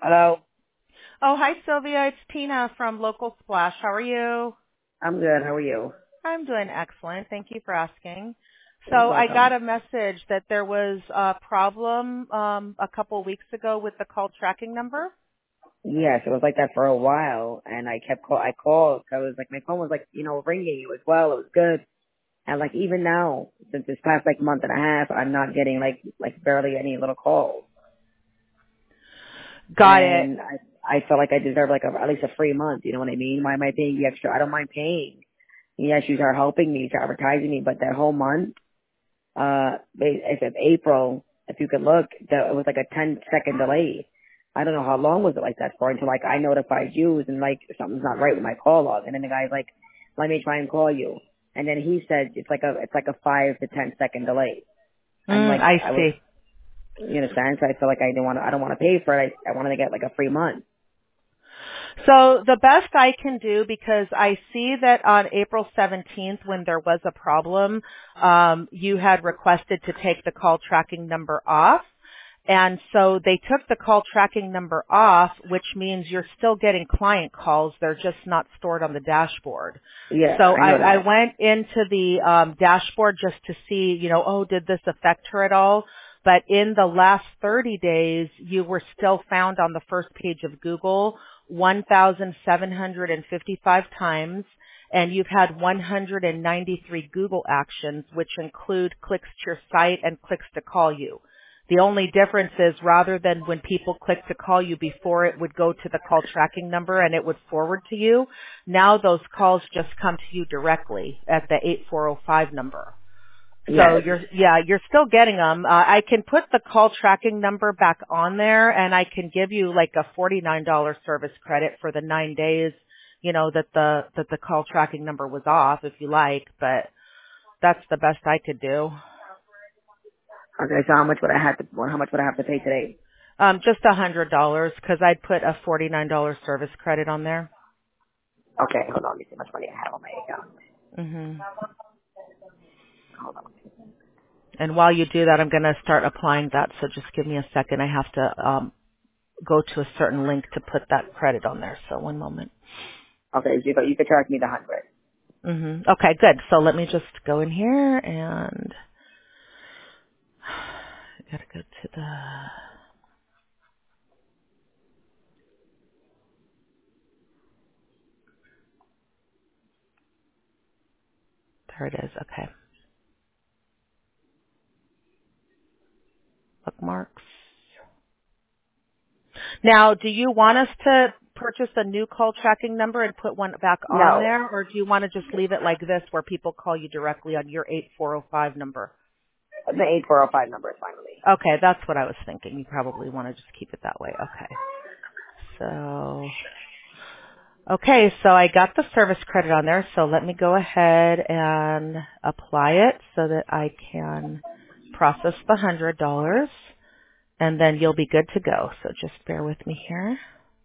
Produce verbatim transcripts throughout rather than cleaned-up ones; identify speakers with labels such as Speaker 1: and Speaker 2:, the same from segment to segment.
Speaker 1: Hello.
Speaker 2: Oh, hi, Sylvia. It's Tina from Local Splash. How are you?
Speaker 1: I'm good. How are you?
Speaker 2: I'm doing excellent. Thank you for asking. So
Speaker 1: You're
Speaker 2: I got
Speaker 1: welcome.
Speaker 2: a message that there was a problem um, a couple weeks ago with the call tracking number.
Speaker 1: Yes, it was like that for a while, and I kept call. I called. I was like, my phone was like, you know, ringing. It was well. It was good. And like even now, since this past like month and a half, I'm not getting like like barely any little calls.
Speaker 2: Got it.
Speaker 1: And I I feel like I deserve like a, at least a free month. You know what I mean? Why am I paying the extra? I don't mind paying. Yes, you are helping me, you're advertising me, but that whole month, uh, if it's April, if you could look, the, it was like a ten second delay. I don't know how long was it like that for until like I notified you and like something's not right with my call log. And then the guy's like, let me try and call you. And then he said it's like a, it's like a five to ten second delay. I'm
Speaker 2: Mm,
Speaker 1: like,
Speaker 2: I
Speaker 1: I was,
Speaker 2: see.
Speaker 1: you understand? So I feel like I didn't want to, I don't want to pay for it. I, I wanted to get like a free month.
Speaker 2: So the best I can do, because I see that on April seventeenth, when there was a problem, um, you had requested to take the call tracking number off. And so they took the call tracking number off, which means you're still getting client calls. They're just not stored on the dashboard.
Speaker 1: Yeah,
Speaker 2: So
Speaker 1: I
Speaker 2: I,
Speaker 1: know
Speaker 2: I
Speaker 1: that.
Speaker 2: went into the um, dashboard just to see, you know, oh, did this affect her at all? But in the last thirty days, you were still found on the first page of Google one thousand seven hundred fifty-five times, and you've had one hundred ninety-three Google actions, which include clicks to your site and clicks to call you. The only difference is rather than when people click to call you before, it would go to the call tracking number and it would forward to you. Now those calls just come to you directly at the eight four zero five number. So
Speaker 1: Yes.
Speaker 2: you're, yeah, you're still getting them. Uh, I can put the call tracking number back on there, and I can give you like a forty-nine dollars service credit for the nine days, you know, that the, that the call tracking number was off if you like, but that's the best I could do.
Speaker 1: Okay, so how much would I have to, well, how much would I have to pay today?
Speaker 2: Um, just a hundred dollars because I'd put a forty-nine dollars service credit on there.
Speaker 1: Okay, hold on. Let me see how much money I have on my account.
Speaker 2: hmm
Speaker 1: Hold on.
Speaker 2: And while you do that, I'm going to start applying that. So just give me a second. I have to um, go to a certain link to put that credit on there. So one moment.
Speaker 1: Okay, so you could, you could charge me the hundred.
Speaker 2: hmm Okay, good. So let me just go in here and I got to go to the. There it is. Okay. Bookmarks. Now, do you want us to purchase a new call tracking number and put one back on
Speaker 1: No,
Speaker 2: there, or do you want to just leave it like this where people call you directly on your eight four zero five number?
Speaker 1: the eight four zero five number is fine with me.
Speaker 2: Okay, that's what I was thinking. You probably want to just keep it that way. Okay. So, okay, so I got the service credit on there, so let me go ahead and apply it so that I can process the one hundred dollars, and then you'll be good to go. So just bear with me here.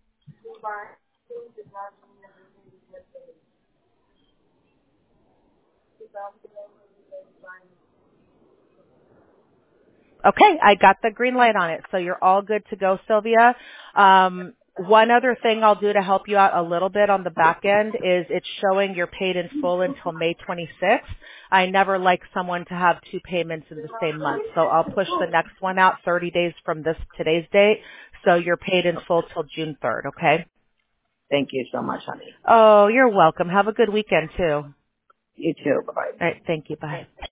Speaker 2: Okay, I got the green light on it, so you're all good to go, Sylvia. Um, one other thing I'll do to help you out a little bit on the back end is it's showing you're paid in full until May twenty-sixth. I never like someone to have two payments in the same month, so I'll push the next one out thirty days from this today's date, so you're paid in full till June third, okay?
Speaker 1: Thank you so much, honey.
Speaker 2: Oh, you're welcome. Have a good weekend, too. All
Speaker 1: You too. Bye bye.
Speaker 2: right, thank you. Bye.